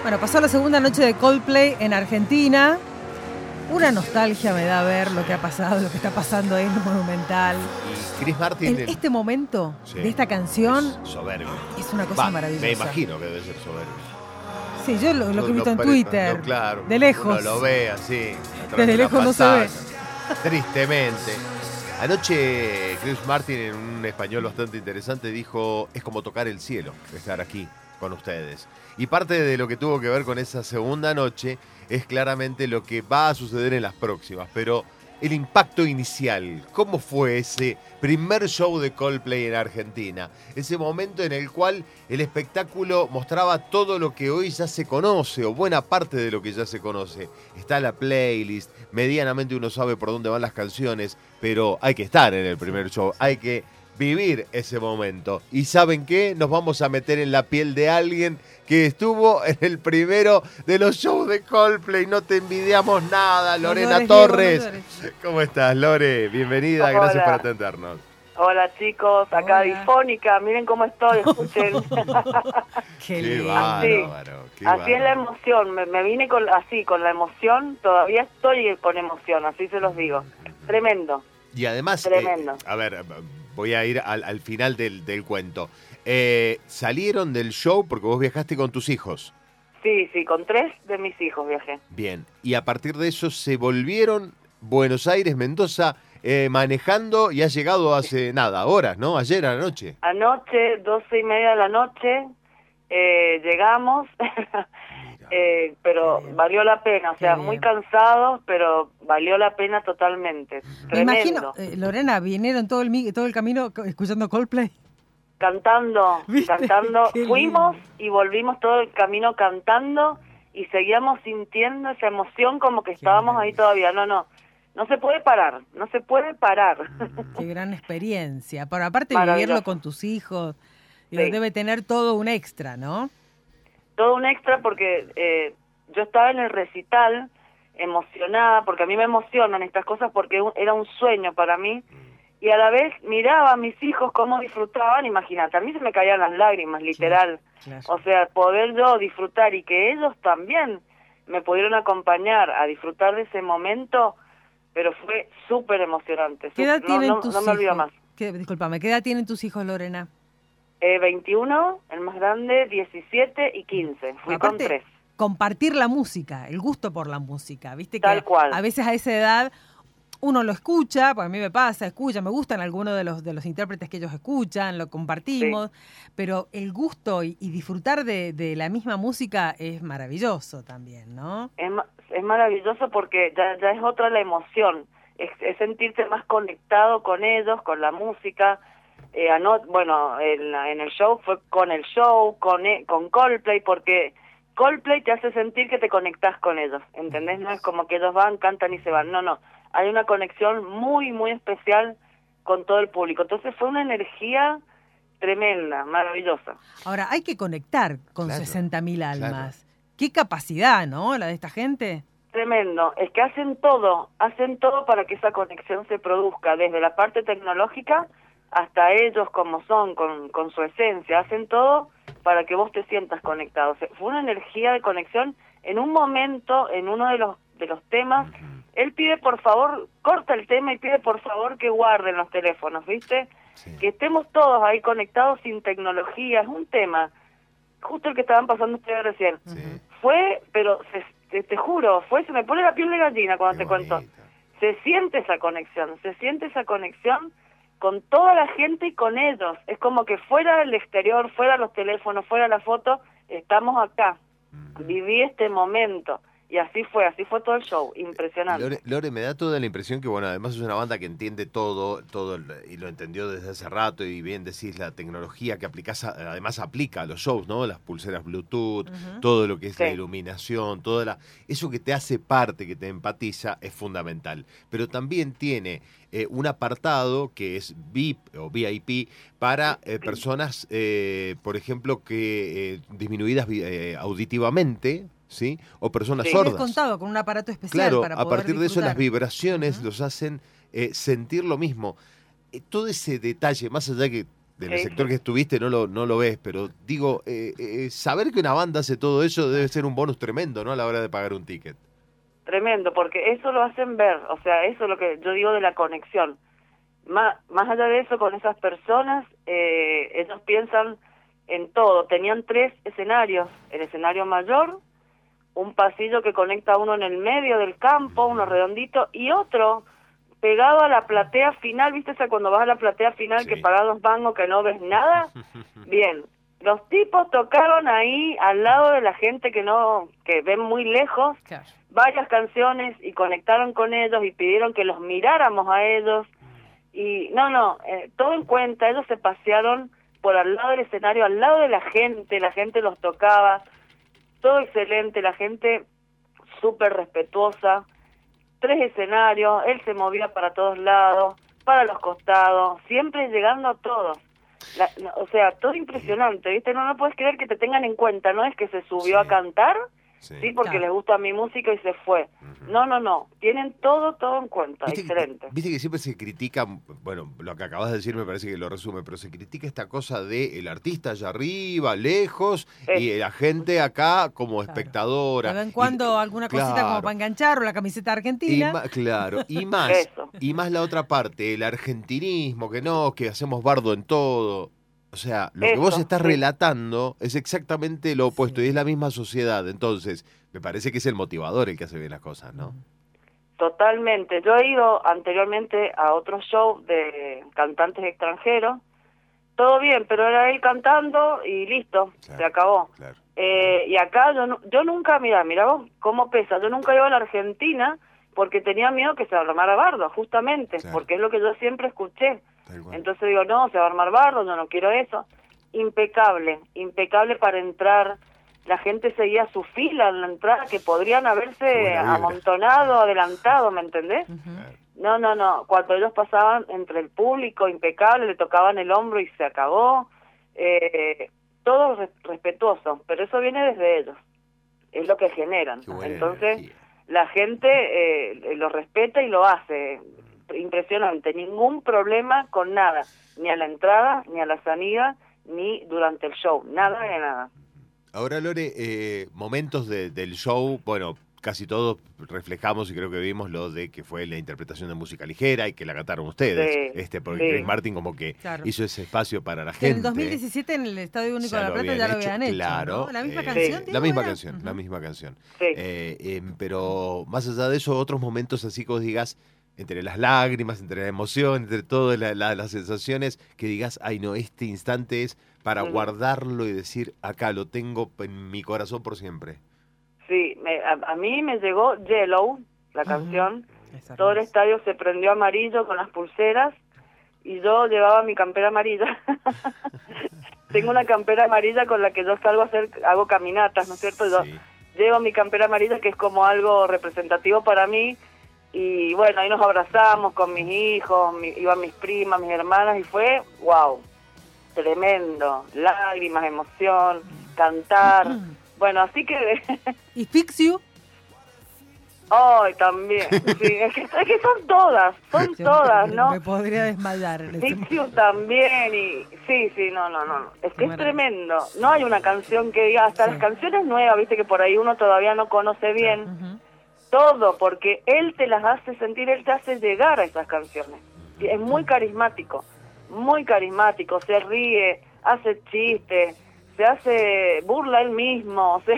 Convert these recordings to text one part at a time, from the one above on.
Bueno, pasó la segunda noche de Coldplay en Argentina. Una nostalgia me da ver lo que ha pasado, lo que está pasando ahí en el Monumental. Y Chris Martin... En este momento de esta canción es soberbio. Es una cosa maravillosa. Me imagino que debe ser soberbio. Sí, yo lo que he visto en Twitter, claro, de lejos. Uno lo ve así. Desde lejos no se ve. Tristemente. Anoche Chris Martin, en un español bastante interesante, dijo: es como tocar el cielo, estar aquí con ustedes. Y parte de lo que tuvo que ver con esa segunda noche es claramente lo que va a suceder en las próximas. Pero el impacto inicial, ¿cómo fue ese primer show de Coldplay en Argentina? Ese momento en el cual el espectáculo mostraba todo lo que hoy ya se conoce, o buena parte de lo que ya se conoce. Está la playlist, medianamente uno sabe por dónde van las canciones, pero hay que estar en el primer show, hay que vivir ese momento. ¿Y saben qué? Nos vamos a meter en la piel de alguien que estuvo en el primero de los shows de Coldplay. No te envidiamos nada, Lorena Torres. ¿Cómo estás, Lore? Bienvenida, Hola. Gracias por atendernos. Hola chicos, acá Hola. difónica, miren cómo estoy, escuchen. Qué bárbaro. Así es la emoción, me vine con la emoción, todavía estoy con emoción, así se los digo. Tremendo. Y además, Tremendo. A ver, voy a ir al final del cuento. Salieron del show porque vos viajaste con tus hijos. Sí, con 3 de mis hijos viajé. Bien, y a partir de eso se volvieron Buenos Aires, Mendoza, manejando, y ha llegado hace horas, ¿no? Ayer a la noche. Anoche, 12:30 de la noche, llegamos, pero valió la pena, o sea, muy cansados, pero valió la pena totalmente. Me Tremendo. imagino, Lorena, vinieron todo el camino escuchando Coldplay. Cantando, Qué fuimos lindo. y volvimos todo el camino cantando y seguíamos sintiendo esa emoción como que estábamos ahí todavía. No se puede parar, no se puede parar. Qué gran experiencia. Pero aparte Maravilloso. vivirlo con tus hijos, Sí. debe tener todo un extra, ¿no? Todo un extra porque yo estaba en el recital emocionada, porque a mí me emocionan estas cosas porque era un sueño para mí. Y a la vez miraba a mis hijos cómo disfrutaban, imagínate, a mí se me caían las lágrimas, literal. Claro. O sea, poder yo disfrutar y que ellos también me pudieron acompañar a disfrutar de ese momento, pero fue súper emocionante. ¿Qué edad tienen tus no hijos? me olvido más. Discúlpame, ¿qué edad tienen tus hijos, Lorena? 21, el más grande, 17 y 15. Fui con Aparte, 3. compartir la música, el gusto por la música. Viste que Tal cual. a veces a esa edad uno lo escucha, pues a mí me pasa, me gustan algunos de los intérpretes que ellos escuchan, lo compartimos, pero el gusto y disfrutar de la misma música es maravilloso también, ¿no? Es maravilloso porque ya es otra la emoción, es sentirte más conectado con ellos, con la música. En el show fue con el show, con Coldplay, porque Coldplay te hace sentir que te conectás con ellos, ¿entendés? No es como que ellos van, cantan y se van, no. Hay una conexión muy, muy especial con todo el público. Entonces fue una energía tremenda, maravillosa. Ahora, hay que conectar con Claro, 60.000 almas. claro. Qué capacidad, ¿no? La de esta gente. Tremendo. Es que hacen todo para que esa conexión se produzca, desde la parte tecnológica hasta ellos como son, con su esencia. Hacen todo para que vos te sientas conectado. O sea, fue una energía de conexión. En un momento, en uno de los temas, él pide por favor, corta el tema y pide por favor que guarden los teléfonos, ¿viste? Sí. Que estemos todos ahí conectados sin tecnología. Es un tema, justo el que estaban pasando ustedes recién. Sí. Fue, pero te juro, se me pone la piel de gallina cuando te cuento. Se siente esa conexión con toda la gente y con ellos. Es como que fuera del exterior, fuera los teléfonos, fuera la foto, estamos acá. Viví este momento. Y así fue todo el show, impresionante. Lore, me da toda la impresión que, bueno, además es una banda que entiende todo, y lo entendió desde hace rato, y bien decís, la tecnología que aplicás, además aplica a los shows, ¿no? Las pulseras Bluetooth, todo lo que es la iluminación, eso que te hace parte, que te empatiza, es fundamental. Pero también tiene un apartado que es VIP o VIP para personas, por ejemplo, que disminuidas auditivamente, ¿sí? O personas sordas. Contado con un aparato especial, claro, para a poder partir de eso disfrutar. las vibraciones los hacen sentir lo mismo. Todo ese detalle, más allá de del sector que estuviste no lo ves, pero digo, saber que una banda hace todo eso debe ser un bonus tremendo, ¿no? A la hora de pagar un ticket. Tremendo, porque eso lo hacen ver, o sea, eso es lo que yo digo de la conexión. Más allá de eso, con esas personas, ellos piensan en todo. Tenían 3 escenarios: el escenario mayor, un pasillo que conecta uno en el medio del campo, uno redondito, y otro pegado a la platea final. ¿Viste esa cuando vas a la platea final que pagás 2 mangos que no ves nada? Bien, los tipos tocaron ahí al lado de la gente que ven muy lejos, Claro. varias canciones, y conectaron con ellos y pidieron que los miráramos a ellos. Y todo en cuenta. Ellos se pasearon por al lado del escenario, al lado de la gente los tocaba, todo excelente, la gente súper respetuosa. 3 escenarios, él se movía para todos lados, para los costados, siempre llegando a todos. O sea, todo impresionante, ¿viste? No puedes creer que te tengan en cuenta, no es que se subió a cantar, sí, porque les gusta mi música y se fue. No, tienen todo en cuenta, excelente. Viste que siempre se critica, bueno, lo que acabas de decir me parece que lo resume, pero se critica esta cosa de el artista allá arriba, lejos, y la gente acá como espectadora. De vez en cuando alguna cosita como para enganchar, o la camiseta argentina. Y más la otra parte, el argentinismo, que hacemos bardo en todo. O sea, lo que vos estás relatando es exactamente lo opuesto, y es la misma sociedad. Entonces, me parece que es el motivador el que hace bien las cosas, ¿no? Totalmente. Yo he ido anteriormente a otro show de cantantes extranjeros. Todo bien, pero era él cantando y listo, se acabó. Claro. Y acá yo nunca, mira vos cómo pesa, yo nunca iba a la Argentina porque tenía miedo que se armara bardo, justamente, porque es lo que yo siempre escuché. Entonces digo, no, se va a armar bardo, yo no quiero eso. Impecable para entrar. La gente seguía su fila en la entrada, que podrían haberse amontonado, adelantado, ¿me entendés? No, cuando ellos pasaban entre el público, impecable, le tocaban el hombro y se acabó. Todo respetuoso, pero eso viene desde ellos, es lo que generan. Entonces la gente lo respeta y lo hace. Impresionante, ningún problema con nada, ni a la entrada, ni a la salida, ni durante el show, nada de nada. Ahora, Lore, momentos del show, bueno, casi todos reflejamos y creo que vimos lo de que fue la interpretación de música ligera y que la cantaron ustedes, porque Chris Martin como que hizo ese espacio para la gente. En el 2017 en el Estadio Único de La Plata ya lo habían hecho, claro, ¿no? La misma canción. La misma canción. Pero más allá de eso, otros momentos así que vos digas, entre las lágrimas, entre la emoción, entre todas las sensaciones, que digas, ay no, este instante es para guardarlo y decir, acá lo tengo en mi corazón por siempre. Sí, a mí me llegó Yellow, la canción, todo el estadio se prendió amarillo con las pulseras y yo llevaba mi campera amarilla. Tengo una campera amarilla con la que yo salgo hago caminatas, ¿no es cierto? Yo llevo mi campera amarilla, que es como algo representativo para mí. Y bueno, ahí nos abrazamos con mis hijos, iban mis primas, mis hermanas, y fue, wow, tremendo, lágrimas, emoción, cantar, bueno, así que... ¿Y Fix You? Ay, también, sí, es que son todas, ¿no? Me podría desmayar. Fix You también, y sí, no, es que es tremendo, no hay una canción que diga, hasta las canciones nuevas, viste que por ahí uno todavía no conoce bien, todo, porque él te las hace sentir, él te hace llegar a esas canciones. Es muy carismático, se ríe, hace chistes, se hace burla él mismo, o sea,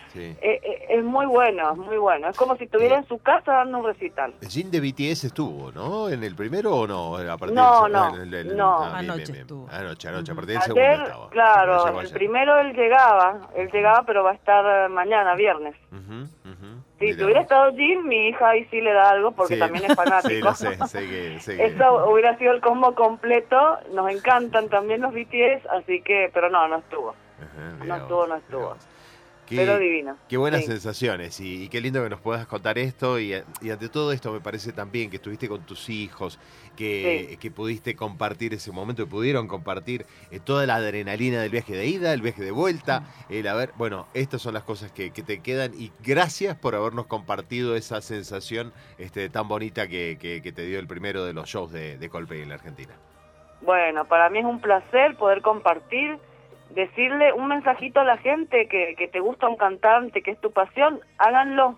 es muy bueno, es como si estuviera en su casa dando un recital. Jin de BTS estuvo, ¿no? ¿En el primero o no? No. Anoche estuvo. Anoche, a partir del segundo estaba. Claro, el primero él llegaba, pero va a estar mañana, viernes. Si hubiera estado Jim, mi hija ahí sí le da algo porque también es fanático. Sí, lo sé. Eso hubiera sido el combo completo. Nos encantan también los BTS, así que, pero no estuvo. No estuvo. Pero divino. Qué buenas sensaciones y qué lindo que nos puedas contar esto y ante todo esto me parece también que estuviste con tus hijos, que pudiste compartir ese momento, que pudieron compartir toda la adrenalina del viaje de ida, el viaje de vuelta, bueno, estas son las cosas que te quedan y gracias por habernos compartido esa sensación tan bonita que te dio el primero de los shows de Coldplay en la Argentina. Bueno, para mí es un placer poder compartir, decirle un mensajito a la gente que te gusta un cantante, que es tu pasión, háganlo,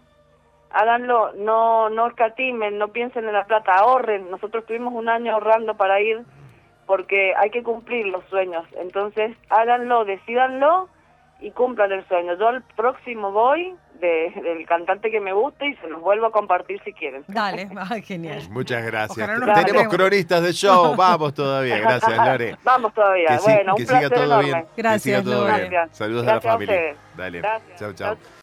no escatimen, no piensen en la plata, ahorren. Nosotros estuvimos un año ahorrando para ir, porque hay que cumplir los sueños. Entonces, háganlo, decídanlo y cumplan el sueño. Yo al próximo voy del cantante que me guste y se los vuelvo a compartir si quieren. Dale, genial. Muchas gracias. Ojalá nos Tenemos encontremos. cronistas de show. Vamos todavía. Gracias, Lore. Vamos todavía. Que, Bueno, que un siga placer todo enorme. bien. Gracias, que siga todo Lore. bien. Gracias. Saludos Gracias a la a familia. ustedes. Dale. Gracias. Chau, chau.